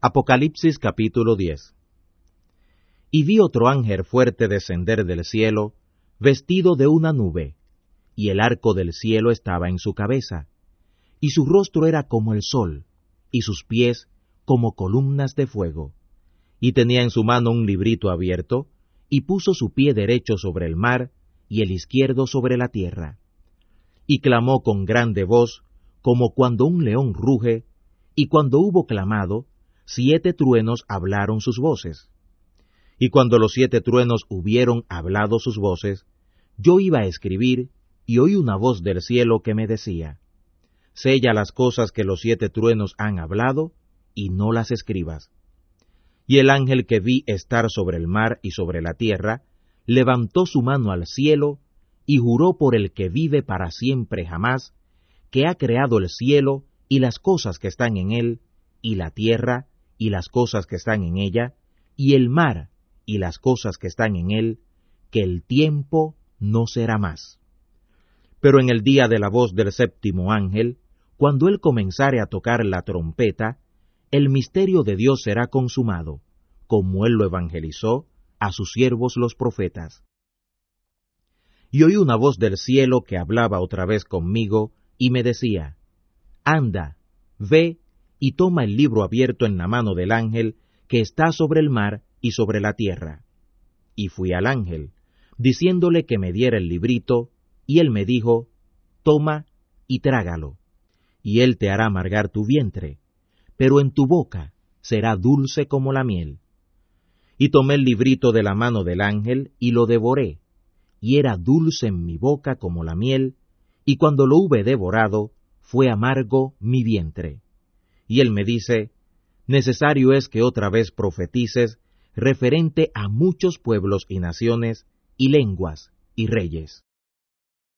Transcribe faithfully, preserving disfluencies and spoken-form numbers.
Apocalipsis capítulo diez. Y vi otro ángel fuerte descender del cielo, vestido de una nube, y el arco del cielo estaba en su cabeza, y su rostro era como el sol, y sus pies como columnas de fuego. Y tenía en su mano un librito abierto, y puso su pie derecho sobre el mar, y el izquierdo sobre la tierra. Y clamó con grande voz, como cuando un león ruge, y cuando hubo clamado, siete truenos hablaron sus voces. Y cuando los siete truenos hubieron hablado sus voces, yo iba a escribir, y oí una voz del cielo que me decía: Sella las cosas que los siete truenos han hablado, y no las escribas. Y el ángel que vi estar sobre el mar y sobre la tierra, levantó su mano al cielo, y juró por el que vive para siempre jamás, que ha creado el cielo y las cosas que están en él, y la tierra y las cosas que están en ella, y el mar y las cosas que están en él, que el tiempo no será más. Pero en el día de la voz del séptimo ángel, cuando él comenzare a tocar la trompeta, el misterio de Dios será consumado, como él lo evangelizó a sus siervos los profetas. Y oí una voz del cielo que hablaba otra vez conmigo, y me decía: Anda, ve y toma el libro abierto en la mano del ángel que está sobre el mar y sobre la tierra. Y fui al ángel, diciéndole que me diera el librito, y él me dijo: Toma y trágalo, y él te hará amargar tu vientre, pero en tu boca será dulce como la miel. Y tomé el librito de la mano del ángel, y lo devoré, y era dulce en mi boca como la miel, y cuando lo hube devorado, fue amargo mi vientre. Y él me dice: Necesario es que otra vez profetices referente a muchos pueblos y naciones, y lenguas, y reyes.